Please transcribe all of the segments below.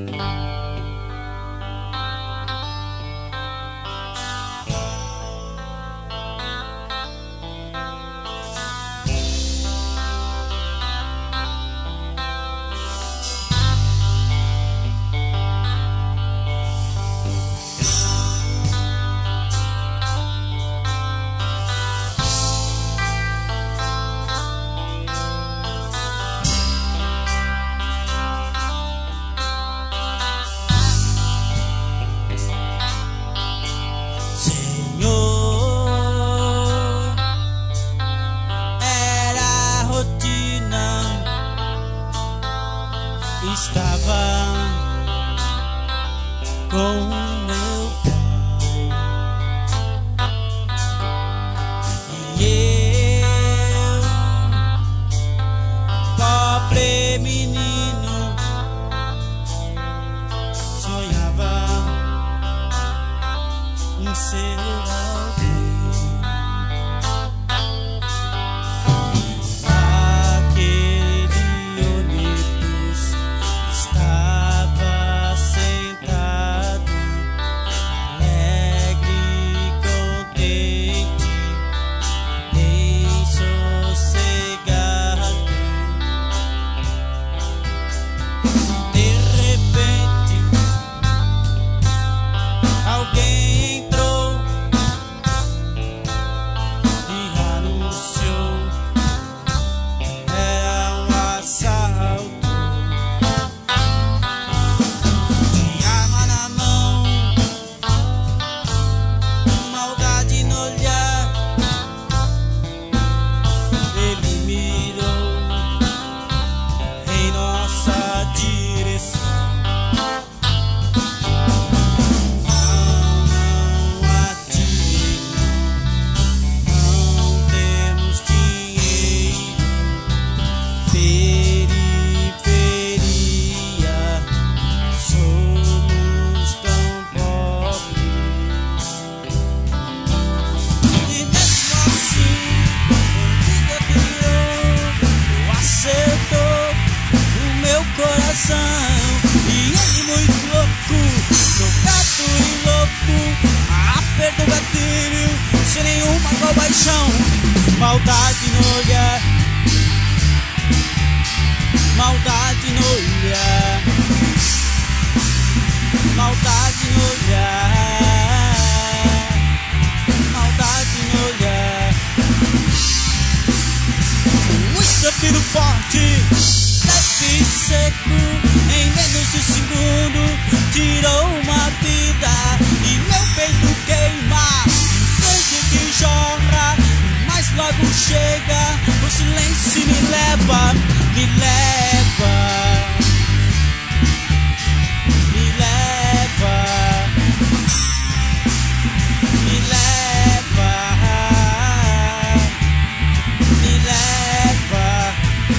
Estava com meu pai e eu, pobre menino, sonhava em ser alguém. E ele muito louco, drogado e louco, aperta o gatilho sem nenhuma compaixão. Maldade no olhar, maldade no olhar, maldade no olhar, maldade no olhar. Um desafio forte, leve e seco, em menos de um segundo tirou uma vida e meu peito queima, o sangue que jorra, mas logo chega, o silêncio me leva, me leva, me leva, me leva, me leva.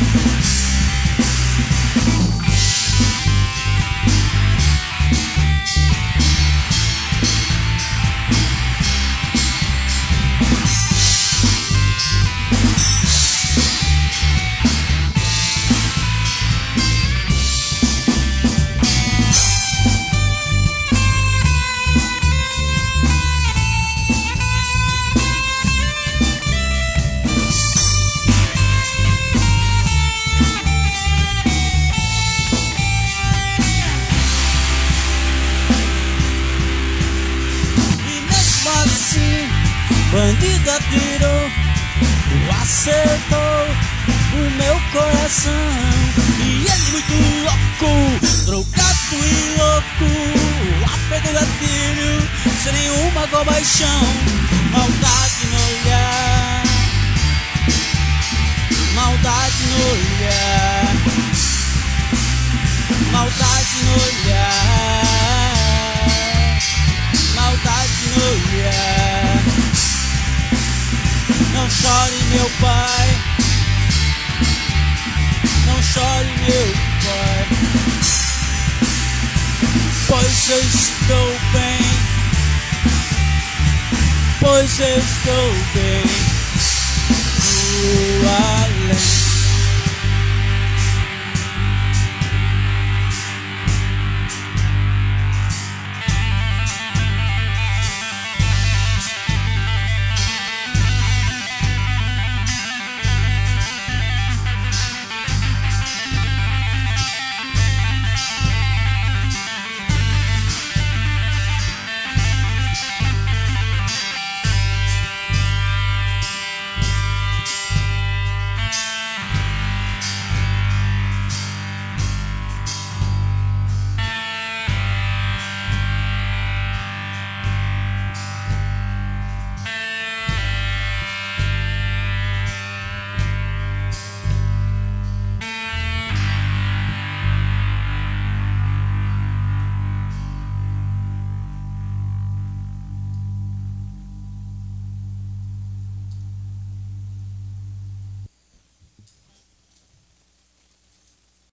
Bandido atirou, acertou o meu coração. E ele muito louco, drogado e louco, aperta o gatilho sem nenhuma compaixão. Maldade no olhar, maldade no olhar, maldade no olhar, maldade no olhar. Não chore, meu pai, não chore, meu pai, pois eu estou bem, pois eu estou bem, além.